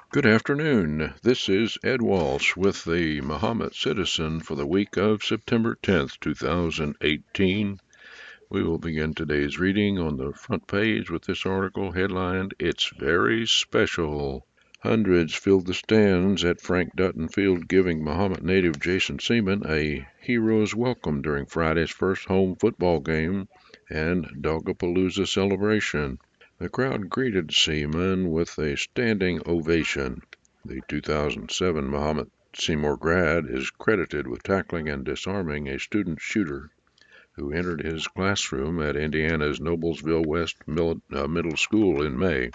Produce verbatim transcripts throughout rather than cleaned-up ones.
Good afternoon. This is Ed Walsh with the Mahomet Citizen for the week of September tenth, two thousand eighteen. We will begin today's reading on the front page with this article headlined, "It's Very Special." Hundreds filled the stands at Frank Dutton Field giving Mahomet native Jason Seaman a hero's welcome during Friday's first home football game and Dogapalooza celebration. The crowd greeted Seaman with a standing ovation. The two thousand seven Mahomet Seymour grad is credited with tackling and disarming a student shooter who entered his classroom at Indiana's Noblesville West Middle School in May.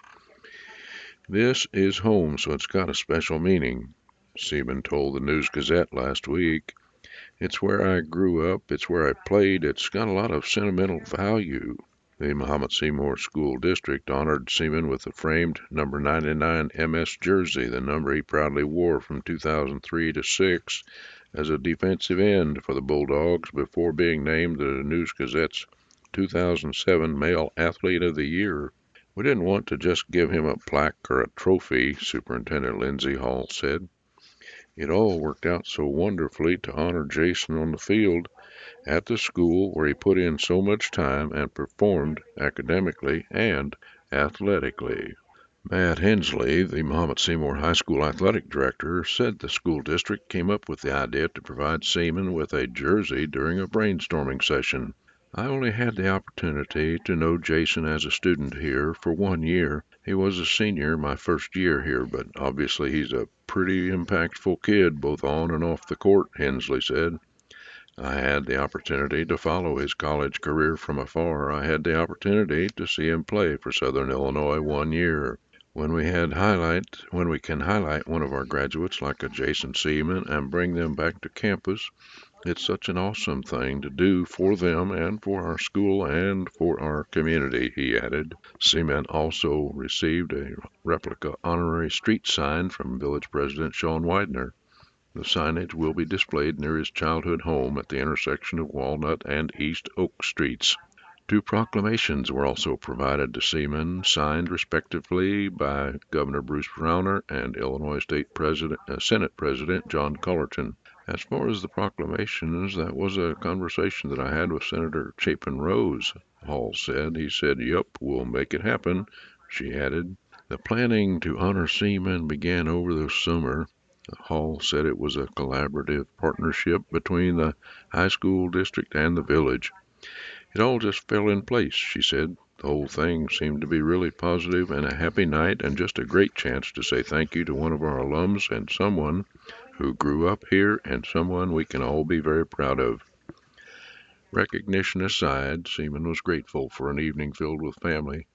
"This is home, so it's got a special meaning," Seaman told the News-Gazette last week. "It's where I grew up, it's where I played, it's got a lot of sentimental value." The Mahomet Seymour School District honored Seaman with a framed number ninety-nine M S jersey, the number he proudly wore from two thousand three to six as a defensive end for the Bulldogs before being named the News-Gazette's two thousand seven Male Athlete of the Year. "We didn't want to just give him a plaque or a trophy," Superintendent Lindsey Hall said. "It all worked out so wonderfully to honor Jason on the field at the school where he put in so much time and performed academically and athletically." Matt Hensley, the Mahomet Seymour High School athletic director, said the school district came up with the idea to provide Seaman with a jersey during a brainstorming session. "I only had the opportunity to know Jason as a student here for one year. He was a senior my first year here, but obviously he's a pretty impactful kid both on and off the court," Hensley said. "I had the opportunity to follow his college career from afar. I had the opportunity to see him play for Southern Illinois one year. When we had highlight, when we can highlight one of our graduates like a Jason Seaman and bring them back to campus, it's such an awesome thing to do for them and for our school and for our community," he added. Seaman also received a replica honorary street sign from Village President Sean Widener. The signage will be displayed near his childhood home at the intersection of Walnut and East Oak Streets. Two proclamations were also provided to Seaman, signed respectively by Governor Bruce Rauner and Illinois State President, uh, Senate President John Cullerton. "As far as the proclamations, that was a conversation that I had with Senator Chapin Rose," Hall said. "He said, 'Yup, we'll make it happen,'" she added. The planning to honor Seaman began over the summer. Hall said it was a collaborative partnership between the high school district and the village. "It all just fell in place," she said. "The whole thing seemed to be really positive and a happy night and just a great chance to say thank you to one of our alums and someone who grew up here and someone we can all be very proud of." Recognition aside, Seaman was grateful for an evening filled with family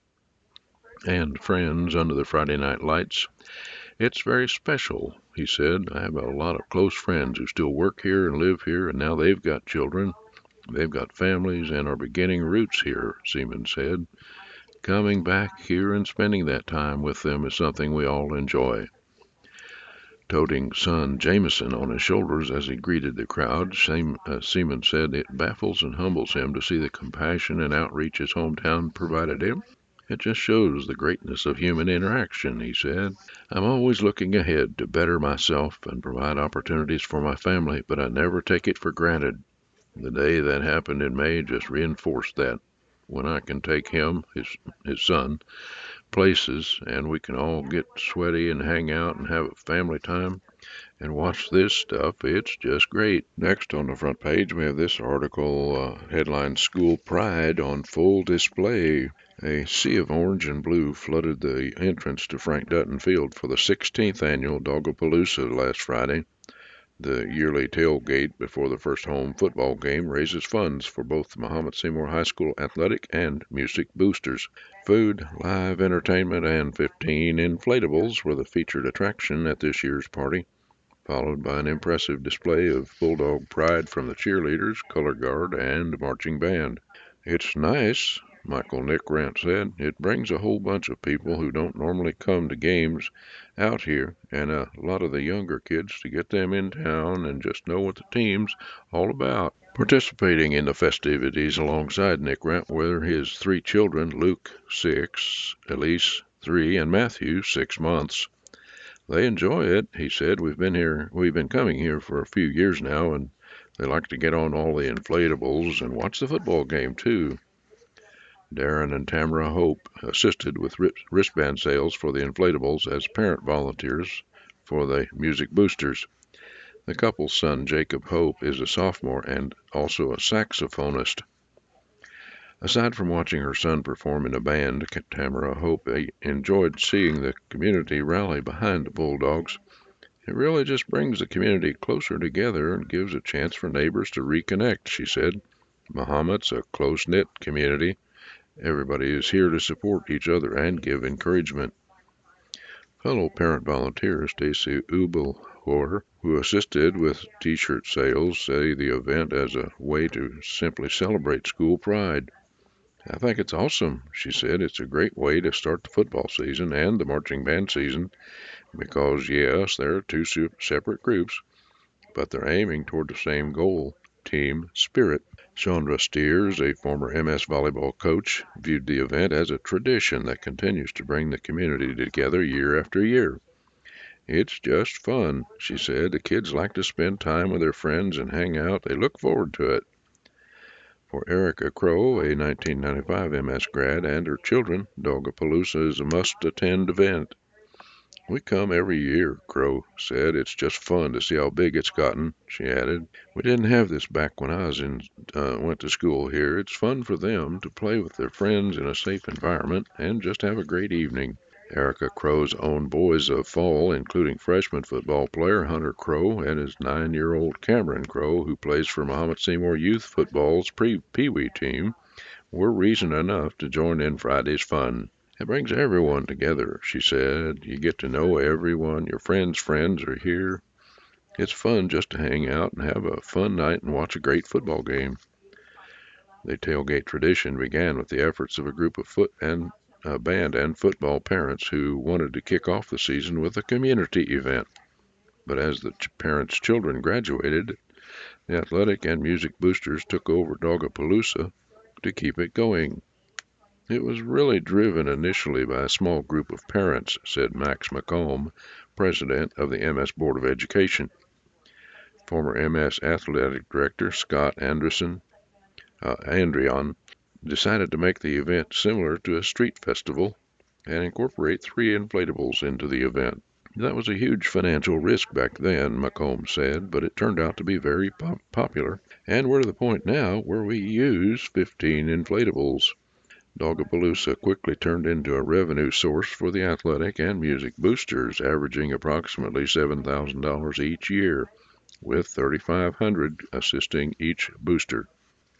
and friends under the Friday night lights. "It's very special," he said. "I have a lot of close friends who still work here and live here, and now they've got children. They've got families and are beginning roots here," Seaman said. "Coming back here and spending that time with them is something we all enjoy." Toting son Jameson on his shoulders as he greeted the crowd, uh, Seaman said it baffles and humbles him to see the compassion and outreach his hometown provided him. "It just shows the greatness of human interaction," he said. "I'm always looking ahead to better myself and provide opportunities for my family, but I never take it for granted. The day that happened in May just reinforced that. When I can take him, his, his son, places, and we can all get sweaty and hang out and have a family time and watch this stuff, it's just great." Next on the front page, we have this article uh, headlined, "School Pride on Full Display." A sea of orange and blue flooded the entrance to Frank Dutton Field for the sixteenth annual Dogapalooza last Friday. The yearly tailgate before the first home football game raises funds for both the Mahomet Seymour High School athletic and music boosters. Food, live entertainment, and fifteen inflatables were the featured attraction at this year's party, followed by an impressive display of Bulldog pride from the cheerleaders, color guard, and marching band. "It's nice," Michael Nickrant said. "It brings a whole bunch of people who don't normally come to games out here, and a lot of the younger kids to get them in town and just know what the team's all about." Participating in the festivities alongside Nickrant were his three children, Luke, six, Elise, three, and Matthew, six months. They enjoy it, he said. We've been here, we've been coming here for a few years now, and they like to get on all the inflatables and watch the football game, too. Darren and Tamara Hope assisted with wristband sales for the inflatables as parent volunteers for the music boosters. The couple's son, Jacob Hope, is a sophomore and also a saxophonist. Aside from watching her son perform in a band, Tamara Hope enjoyed seeing the community rally behind the Bulldogs. It really just brings the community closer together and gives a chance for neighbors to reconnect, she said. Mahomet's a close-knit community. Everybody is here to support each other and give encouragement. Fellow parent volunteer Stacy Ubelhor, who assisted with T-shirt sales, say the event as a way to simply celebrate school pride. I think it's awesome, she said. It's a great way to start the football season and the marching band season because, yes, there are two separate groups, but they're aiming toward the same goal, team spirit. Chandra Steers, a former M S volleyball coach, viewed the event as a tradition that continues to bring the community together year after year. It's just fun, she said. The kids like to spend time with their friends and hang out. They look forward to it. For Erica Crow, a nineteen ninety-five M S grad, and her children, Dogapalooza is a must-attend event. We come every year, Crow said. It's just fun to see how big it's gotten, she added. We didn't have this back when I was in, uh, went to school here. It's fun for them to play with their friends in a safe environment and just have a great evening. Erica Crow's own boys of fall, including freshman football player Hunter Crow and his nine-year-old Cameron Crow, who plays for Mahomet Seymour Youth Football's pre-Pee-wee team, were reason enough to join in Friday's fun. It brings everyone together, she said. You get to know everyone. Your friends' friends are here. It's fun just to hang out and have a fun night and watch a great football game. The tailgate tradition began with the efforts of a group of foot and uh, band and football parents who wanted to kick off the season with a community event. But as the ch- parents' children graduated, the athletic and music boosters took over Dogapalooza to keep it going. It was really driven initially by a small group of parents, said Max McComb, president of the M S Board of Education. Former M S athletic director Scott Anderson, uh, Andrion decided to make the event similar to a street festival and incorporate three inflatables into the event. That was a huge financial risk back then, McComb said, but it turned out to be very pop- popular, and we're to the point now where we use fifteen inflatables. Dogapalooza quickly turned into a revenue source for the athletic and music boosters, averaging approximately seven thousand dollars each year, with thirty-five hundred dollars assisting each booster.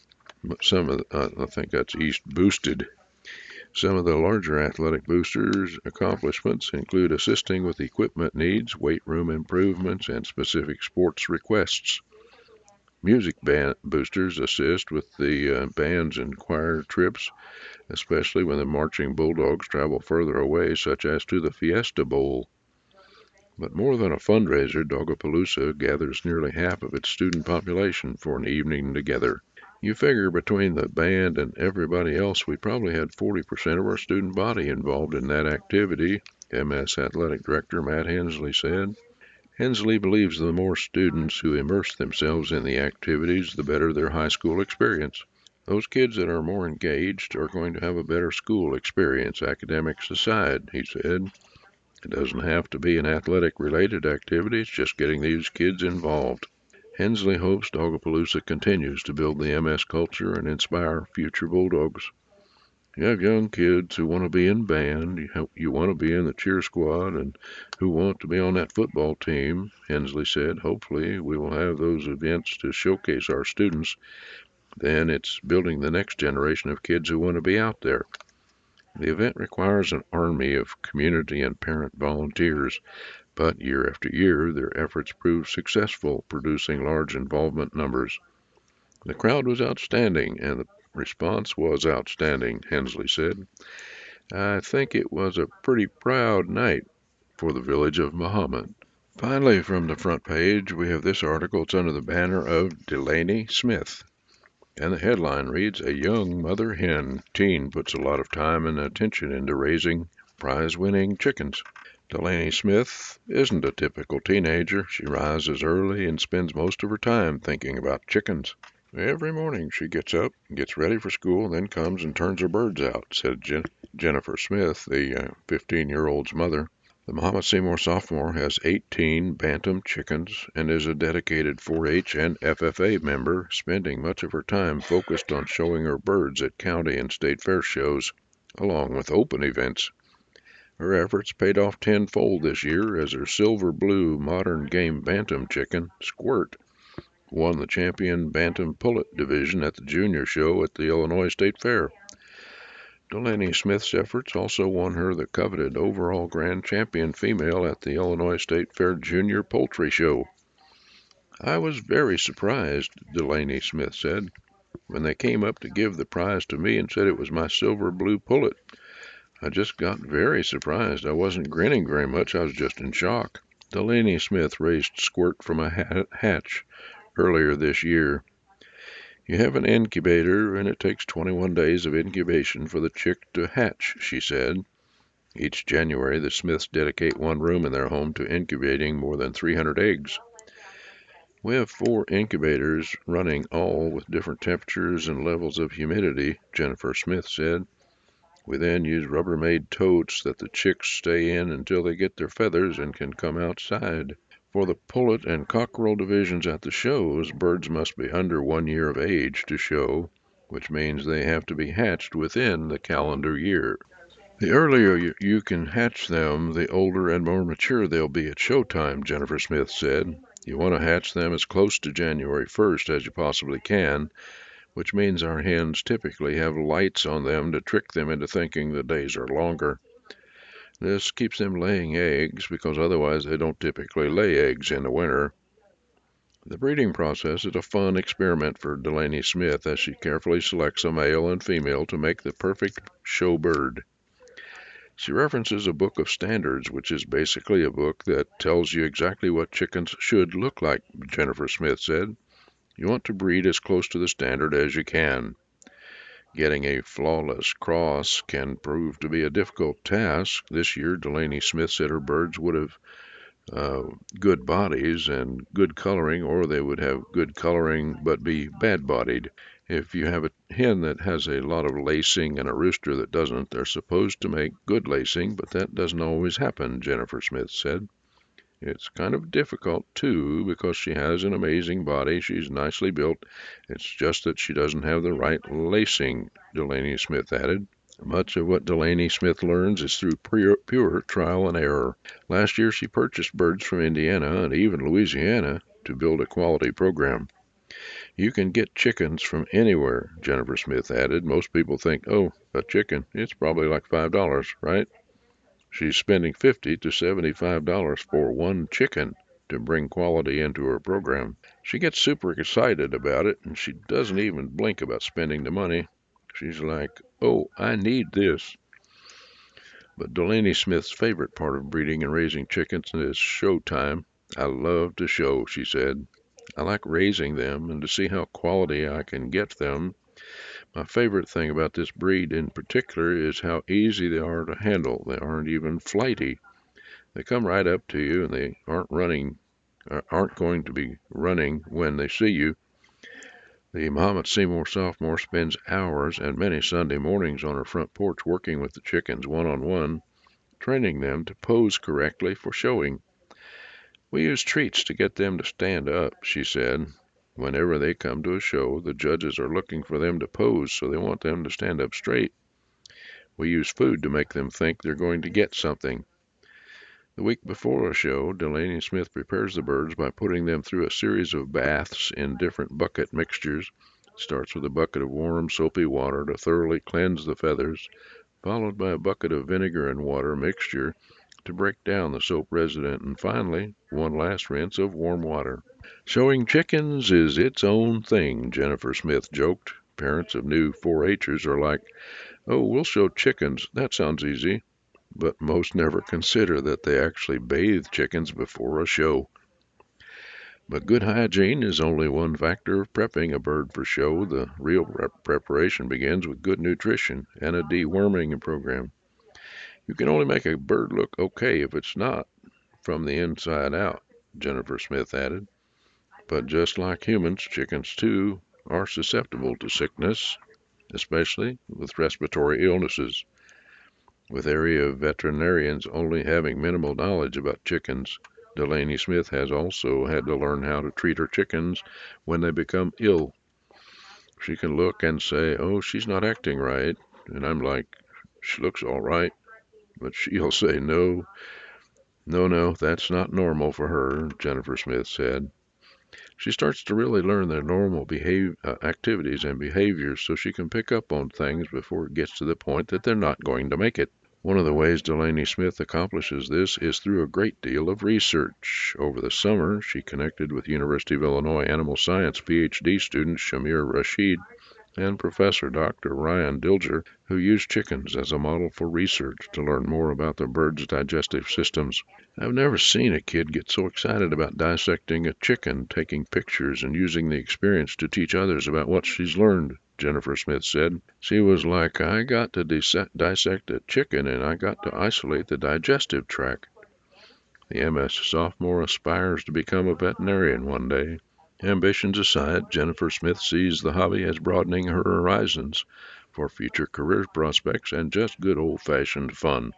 Some of the, uh, I think that's each boosted. Some of the larger athletic boosters' accomplishments include assisting with equipment needs, weight room improvements, and specific sports requests. Music band boosters assist with the uh, bands and choir trips, especially when the marching Bulldogs travel further away, such as to the Fiesta Bowl. But more than a fundraiser, Dogapalooza gathers nearly half of its student population for an evening together. You figure between the band and everybody else, we probably had forty percent of our student body involved in that activity, M S Athletic Director Matt Hensley said. Hensley believes the more students who immerse themselves in the activities, the better their high school experience. Those kids that are more engaged are going to have a better school experience, academics aside, he said. It doesn't have to be an athletic-related activity, it's just getting these kids involved. Hensley hopes Dogapalooza continues to build the M S culture and inspire future Bulldogs. You have young kids who want to be in band, you, have, you want to be in the cheer squad, and who want to be on that football team, Hensley said. Hopefully we will have those events to showcase our students. Then it's building the next generation of kids who want to be out there. The event requires an army of community and parent volunteers, but year after year their efforts prove successful, producing large involvement numbers. The crowd was outstanding, and the response was outstanding, Hensley said. I think it was a pretty proud night for the village of Mahomet. Finally, from the front page, we have this article. It's under the banner of Delaney Smith. And the headline reads, A young mother hen teen puts a lot of time and attention into raising prize-winning chickens. Delaney Smith isn't a typical teenager. She rises early and spends most of her time thinking about chickens. Every morning she gets up, gets ready for school, then comes and turns her birds out, said Jen- Jennifer Smith, the fifteen-year-old's mother. The Mahomet Seymour sophomore has eighteen bantam chickens and is a dedicated four H and F F A member, spending much of her time focused on showing her birds at county and state fair shows, along with open events. Her efforts paid off tenfold this year as her silver blue modern game bantam chicken, Squirt, won the champion bantam pullet division at the junior show at the Illinois State Fair. Delaney Smith's efforts also won her the coveted overall grand champion female at the Illinois State Fair Junior Poultry Show. I was very surprised, Delaney Smith said, when they came up to give the prize to me and said it was my silver blue pullet. I just got very surprised. I wasn't grinning very much. I was just in shock. Delaney Smith raised Squirt from a hatch earlier this year. You have an incubator, and it takes twenty-one days of incubation for the chick to hatch, she said. Each January, the Smiths dedicate one room in their home to incubating more than three hundred eggs. We have four incubators running, all with different temperatures and levels of humidity, Jennifer Smith said. We then use Rubbermaid totes that the chicks stay in until they get their feathers and can come outside. For the pullet and cockerel divisions at the shows, birds must be under one year of age to show, which means they have to be hatched within the calendar year. The earlier you can hatch them, the older and more mature they'll be at showtime, Jennifer Smith said. You want to hatch them as close to January first as you possibly can, which means our hens typically have lights on them to trick them into thinking the days are longer. This keeps them laying eggs because otherwise they don't typically lay eggs in the winter. The breeding process is a fun experiment for Delaney Smith as she carefully selects a male and female to make the perfect show bird. She references a book of standards, which is basically a book that tells you exactly what chickens should look like, Jennifer Smith said. You want to breed as close to the standard as you can. Getting a flawless cross can prove to be a difficult task. This year, Delaney Smith said her birds would have uh, good bodies and good coloring, or they would have good coloring but be bad-bodied. If you have a hen that has a lot of lacing and a rooster that doesn't, they're supposed to make good lacing, but that doesn't always happen, Jennifer Smith said. It's kind of difficult, too, because she has an amazing body. She's nicely built. It's just that she doesn't have the right lacing, Delaney Smith added. Much of what Delaney Smith learns is through pure, pure trial and error. Last year, she purchased birds from Indiana and even Louisiana to build a quality program. You can get chickens from anywhere, Jennifer Smith added. Most people think, oh, a chicken, it's probably like five dollars, right? She's spending fifty to seventy-five dollars for one chicken to bring quality into her program. She gets super excited about it, and she doesn't even blink about spending the money. She's like, oh, I need this. But Delaney Smith's favorite part of breeding and raising chickens is show time. I love to show, she said. I like raising them and to see how quality I can get them. My favorite thing about this breed in particular is how easy they are to handle. They aren't even flighty. They come right up to you and they aren't running, aren't going to be running when they see you. The Mahomet Seymour sophomore spends hours and many Sunday mornings on her front porch working with the chickens one-on-one, training them to pose correctly for showing. We use treats to get them to stand up, she said. Whenever they come to a show, the judges are looking for them to pose, so they want them to stand up straight. We use food to make them think they're going to get something. The week before a show, Delaney Smith prepares the birds by putting them through a series of baths in different bucket mixtures. Starts with a bucket of warm, soapy water to thoroughly cleanse the feathers, followed by a bucket of vinegar and water mixture to break down the soap residue, and finally, one last rinse of warm water. Showing chickens is its own thing, Jennifer Smith joked. Parents of new four H'ers are like, oh, we'll show chickens. That sounds easy. But most never consider that they actually bathe chickens before a show. But good hygiene is only one factor of prepping a bird for show. The real prep preparation begins with good nutrition and a deworming program. You can only make a bird look okay if it's not from the inside out, Jennifer Smith added. But just like humans, chickens too are susceptible to sickness, especially with respiratory illnesses. With area veterinarians only having minimal knowledge about chickens, Delaney Smith has also had to learn how to treat her chickens when they become ill. She can look and say, "Oh, she's not acting right," and I'm like, "She looks all right," but she'll say, "No, no, no, that's not normal for her," Jennifer Smith said. She starts to really learn their normal behave, uh, activities and behaviors so she can pick up on things before it gets to the point that they're not going to make it. One of the ways Delaney Smith accomplishes this is through a great deal of research. Over the summer, she connected with University of Illinois animal science P H D student Shamir Rashid and Professor Doctor Ryan Dilger, who used chickens as a model for research to learn more about the bird's digestive systems. "I've never seen a kid get so excited about dissecting a chicken, taking pictures, and using the experience to teach others about what she's learned," Jennifer Smith said. "She was like, I got to dissect a chicken and I got to isolate the digestive tract." The M S sophomore aspires to become a veterinarian one day. Ambitions aside, Jennifer Smith sees the hobby as broadening her horizons for future career prospects and just good old-fashioned fun.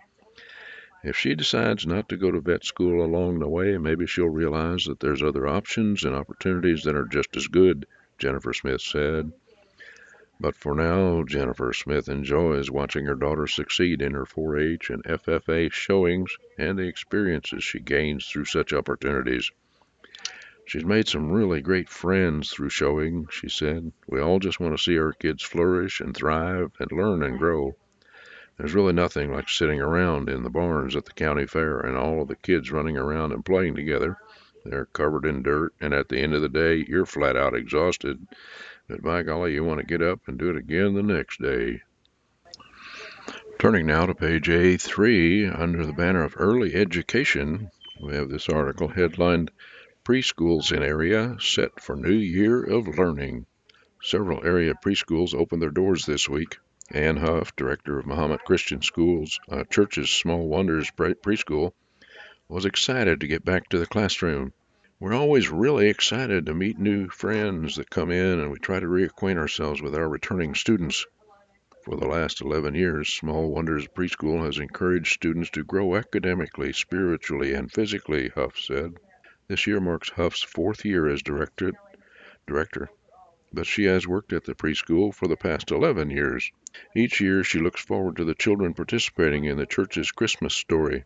If she decides not to go to vet school along the way, maybe she'll realize that there's other options and opportunities that are just as good, Jennifer Smith said. But for now, Jennifer Smith enjoys watching her daughter succeed in her four H and F F A showings and the experiences she gains through such opportunities. "She's made some really great friends through showing," she said. "We all just want to see our kids flourish and thrive and learn and grow. There's really nothing like sitting around in the barns at the county fair and all of the kids running around and playing together. They're covered in dirt, and at the end of the day, you're flat out exhausted. But by golly, you want to get up and do it again the next day." Turning now to page A three, under the banner of early education, we have this article headlined, "Preschools in Area Set for New Year of Learning." Several area preschools opened their doors this week. Ann Huff, director of Mahomet Christian Schools, uh, Church's Small Wonders pre- Preschool, was excited to get back to the classroom. "We're always really excited to meet new friends that come in, and we try to reacquaint ourselves with our returning students. For the last eleven years, Small Wonders Preschool has encouraged students to grow academically, spiritually, and physically," Huff said. This year marks Huff's fourth year as director, director, but she has worked at the preschool for the past eleven years. Each year, she looks forward to the children participating in the church's Christmas story.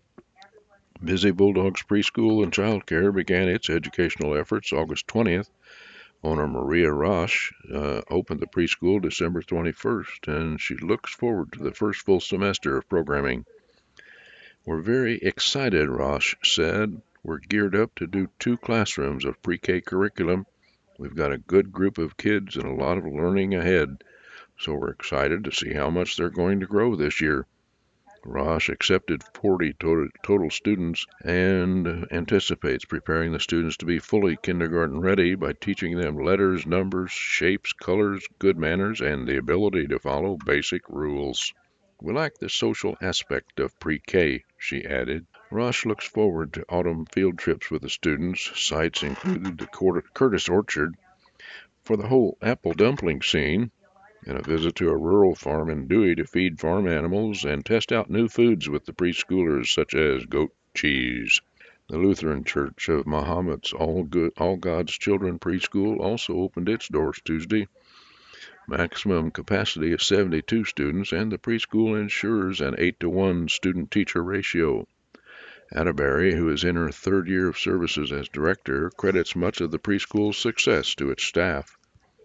Busy Bulldogs Preschool and Child Care began its educational efforts August twentieth. Owner Maria Rosh uh, opened the preschool December twenty-first, and she looks forward to the first full semester of programming. "We're very excited," Rosh said. "We're geared up to do two classrooms of pre-K curriculum. We've got a good group of kids and a lot of learning ahead, so we're excited to see how much they're going to grow this year." Rosh accepted forty total, total students and anticipates preparing the students to be fully kindergarten ready by teaching them letters, numbers, shapes, colors, good manners, and the ability to follow basic rules. "We like the social aspect of pre-K," she added. Rosh looks forward to autumn field trips with the students. Sites include the Curtis Orchard for the whole apple dumpling scene, and a visit to a rural farm in Dewey to feed farm animals and test out new foods with the preschoolers, such as goat cheese. The Lutheran Church of Mahomet's All, Good, All God's Children Preschool also opened its doors Tuesday. Maximum capacity is seventy-two students, and the preschool ensures an eight to one student-teacher ratio. Atterbury, who is in her third year of services as director, credits much of the preschool's success to its staff.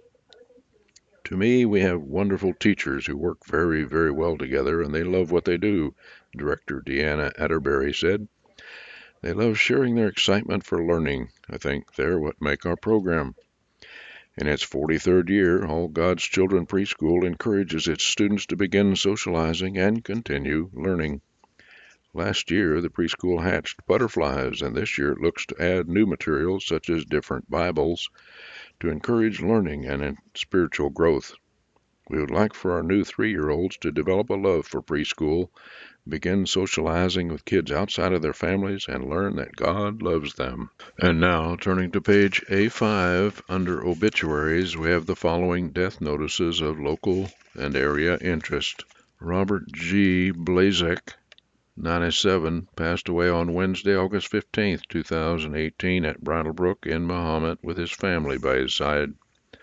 "To me, we have wonderful teachers who work very, very well together, and they love what they do," Director Deanna Atterbury said. "They love sharing their excitement for learning. I think they're what make our program." In its forty-third year, All God's Children Preschool encourages its students to begin socializing and continue learning. Last year, the preschool hatched butterflies, and this year it looks to add new materials such as different Bibles to encourage learning and spiritual growth. "We would like for our new three-year-olds to develop a love for preschool begin socializing with kids outside of their families, and learn that God loves them. And now, turning to page A five, under obituaries, we have the following death notices of local and area interest. Robert G. Blazek, ninety-seven, passed away on Wednesday, August fifteenth, two thousand eighteen, at Brattlebrook in Mahomet with his family by his side.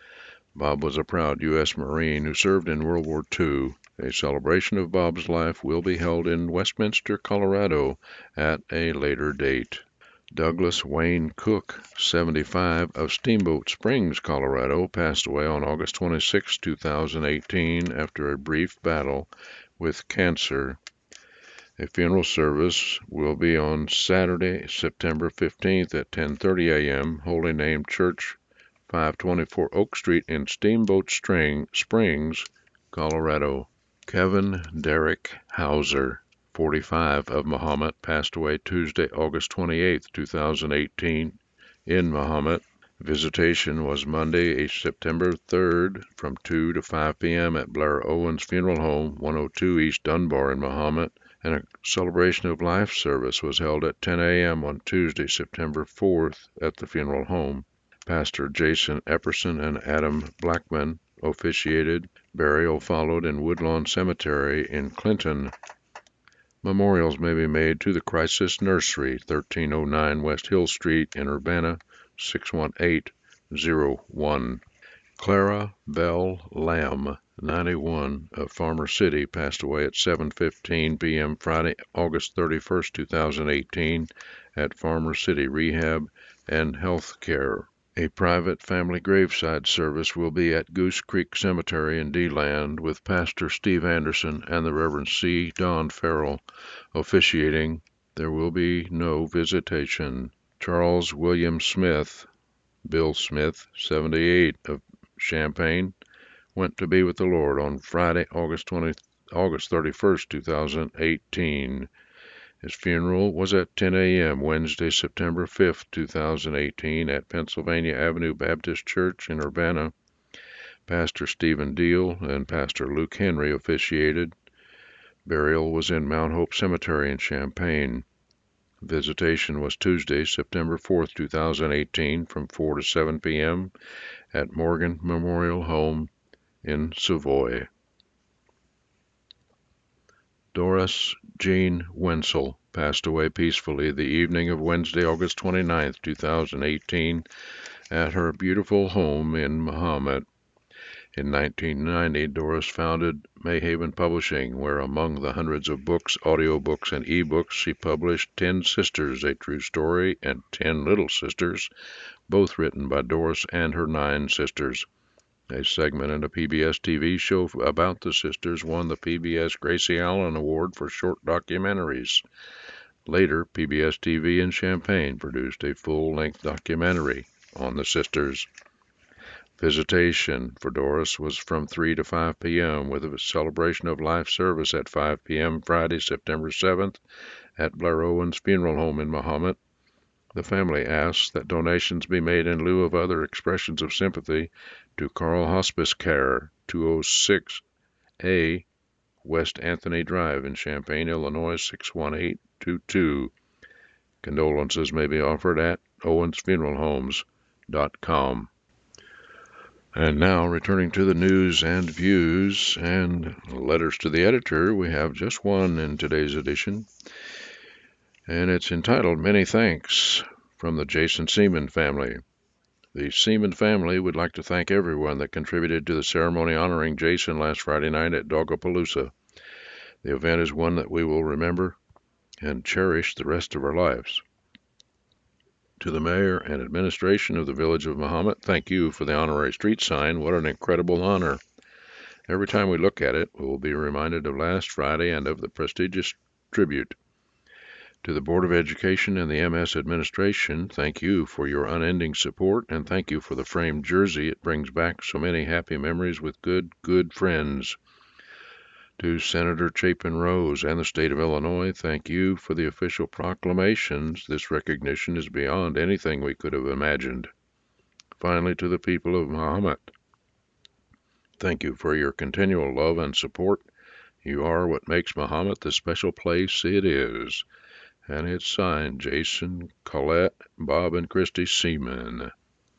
Bob was a proud U S Marine who served in World War Two. A celebration of Bob's life will be held in Westminster, Colorado at a later date. Douglas Wayne Cook, seventy-five, of Steamboat Springs, Colorado, passed away on August twenty-sixth, two thousand eighteen, after a brief battle with cancer. A funeral service will be on Saturday, September fifteenth at ten thirty a m Holy Name Church, five twenty-four Oak Street in Steamboat Springs, Colorado. Kevin Derek Hauser, forty-five, of Mahomet, passed away Tuesday, August twenty-eighth, two thousand eighteen, in Mahomet. Visitation was Monday, September third, from two to five p m at Blair Owens Funeral Home, one oh two East Dunbar in Mahomet, and a celebration of life service was held at ten a m on Tuesday, September fourth, at the funeral home. Pastor Jason Epperson and Adam Blackman officiated. Burial followed in Woodlawn Cemetery in Clinton. Memorials may be made to the Crisis Nursery, thirteen oh nine West Hill Street in Urbana, six one eight zero one. Clara Bell Lamb, ninety-one, of Farmer City, passed away at seven fifteen p m Friday, August thirty-first, two thousand eighteen, at Farmer City Rehab and Health Care. A private family graveside service will be at Goose Creek Cemetery in D-Land, with Pastor Steve Anderson and the Reverend C. Don Farrell officiating. There will be no visitation. Charles William Smith, Bill Smith, seventy-eight, of Champaign, went to be with the Lord on Friday, August twentieth, August thirty-first, two thousand eighteen. His funeral was at ten a m Wednesday, September fifth, two thousand eighteen, at Pennsylvania Avenue Baptist Church in Urbana. Pastor Stephen Deal and Pastor Luke Henry officiated. Burial was in Mount Hope Cemetery in Champaign. Visitation was Tuesday, September fourth, two thousand eighteen, from four to seven p m at Morgan Memorial Home in Savoy. Doris Jean Wenzel passed away peacefully the evening of Wednesday, August twenty-ninth, two thousand eighteen, at her beautiful home in Mahomet. In nineteen ninety, Doris founded Mayhaven Publishing, where among the hundreds of books, audiobooks, and e-books, she published Ten Sisters, A True Story, and Ten Little Sisters, both written by Doris and her nine sisters. A segment in a P B S T V show about the sisters won the P B S Gracie Allen Award for short documentaries. Later, P B S T V in Champaign produced a full-length documentary on the sisters. Visitation for Doris was from three to five p m with a celebration of life service at five p m Friday, September seventh, at Blair Owens Funeral Home in Mahomet. The family asks that donations be made in lieu of other expressions of sympathy to Carl Hospice Care, two oh six A West Anthony Drive in Champaign, Illinois, six one eight two two. Condolences may be offered at owens funeral homes dot com. And now, returning to the news and views and letters to the editor, we have just one in today's edition, and it's entitled Many Thanks from the Jason Seaman family. The Seaman family would like to thank everyone that contributed to the ceremony honoring Jason last Friday night at Dogapalooza. The event is one that we will remember and cherish the rest of our lives. To the mayor and administration of the village of Mahomet, thank you for the honorary street sign. What an incredible honor. Every time we look at it, we will be reminded of last Friday and of the prestigious tribute. To the Board of Education and the M S administration, thank you for your unending support, and thank you for the framed jersey. It brings back so many happy memories with good, good friends. To Senator Chapin Rose and the state of Illinois, thank you for the official proclamations. This recognition is beyond anything we could have imagined. Finally, to the people of Mahomet, thank you for your continual love and support. You are what makes Mahomet the special place it is. And it's signed Jason, Colette, Bob, and Christy Seaman.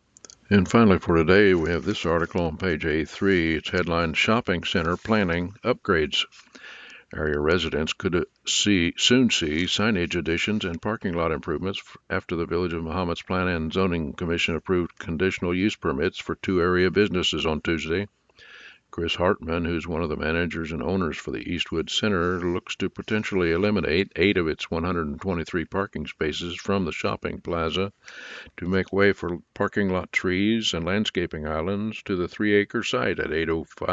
And finally for today, we have this article on page A three. It's headlined Shopping Center Planning Upgrades. Area residents could see, soon see signage additions and parking lot improvements after the Village of Mahomet's Plan and Zoning Commission approved conditional use permits for two area businesses on Tuesday. Chris Hartman, who's one of the managers and owners for the Eastwood Center, looks to potentially eliminate eight of its one hundred twenty-three parking spaces from the shopping plaza to make way for parking lot trees and landscaping islands to the three-acre site at eight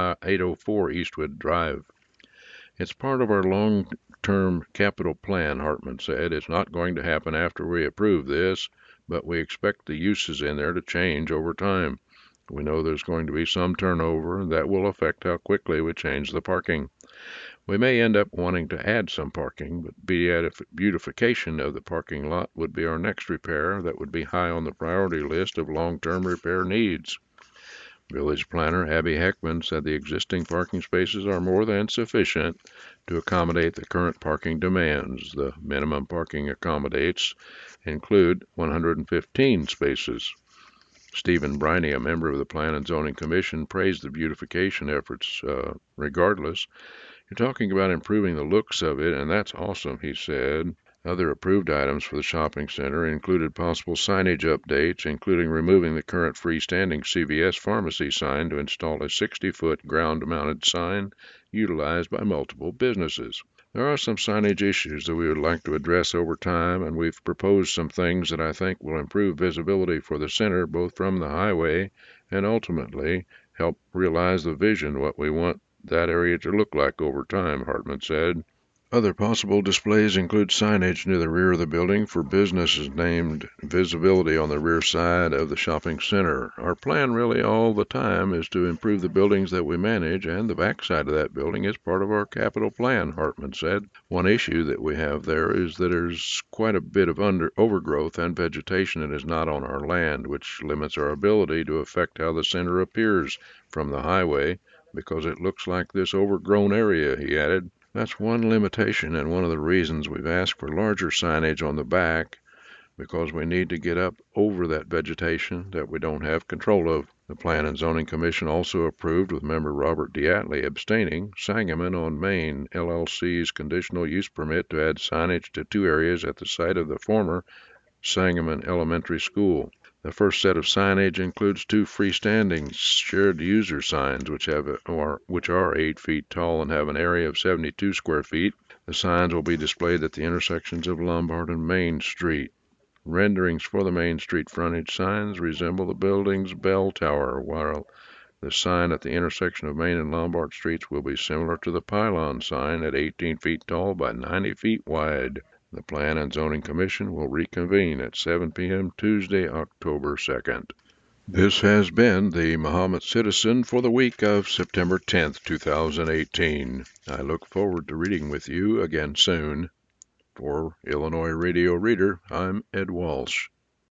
oh four Eastwood Drive. It's part of our long-term capital plan, Hartman said. It's not going to happen after we approve this, but we expect the uses in there to change over time. We know there's going to be some turnover that will affect how quickly we change the parking. We may end up wanting to add some parking, but beautification of the parking lot would be our next repair that would be high on the priority list of long-term repair needs. Village planner Abby Heckman said the existing parking spaces are more than sufficient to accommodate the current parking demands. The minimum parking accommodates include one hundred fifteen spaces. Stephen Briney, a member of the Plan and Zoning Commission, praised the beautification efforts uh, regardless. You're talking about improving the looks of it, and that's awesome, he said. Other approved items for the shopping center included possible signage updates, including removing the current freestanding C V S pharmacy sign to install a sixty-foot ground-mounted sign utilized by multiple businesses. There are some signage issues that we would like to address over time, and we've proposed some things that I think will improve visibility for the center, both from the highway and ultimately help realize the vision, what we want that area to look like over time, Hartman said. Other possible displays include signage near the rear of the building for businesses named visibility on the rear side of the shopping center. Our plan really all the time is to improve the buildings that we manage, and the back side of that building is part of our capital plan, Hartman said. One issue that we have there is that there's quite a bit of under overgrowth and vegetation that is not on our land, which limits our ability to affect how the center appears from the highway because it looks like this overgrown area, he added. That's one limitation and one of the reasons we've asked for larger signage on the back, because we need to get up over that vegetation that we don't have control of. The Plan and Zoning Commission also approved, with member Robert Diatley abstaining, Sangamon on Main L L C's conditional use permit to add signage to two areas at the site of the former Sangamon Elementary School. The first set of signage includes two freestanding shared user signs, which have a, or, which are eight feet tall and have an area of seventy-two square feet. The signs will be displayed at the intersections of Lombard and Main Street. Renderings for the Main Street frontage signs resemble the building's bell tower, while the sign at the intersection of Main and Lombard Streets will be similar to the pylon sign at eighteen feet tall by ninety feet wide. The Plan and Zoning Commission will reconvene at seven p m Tuesday, October second. This has been the Mahomet Citizen for the week of September tenth, two thousand eighteen. I look forward to reading with you again soon. For Illinois Radio Reader, I'm Ed Walsh.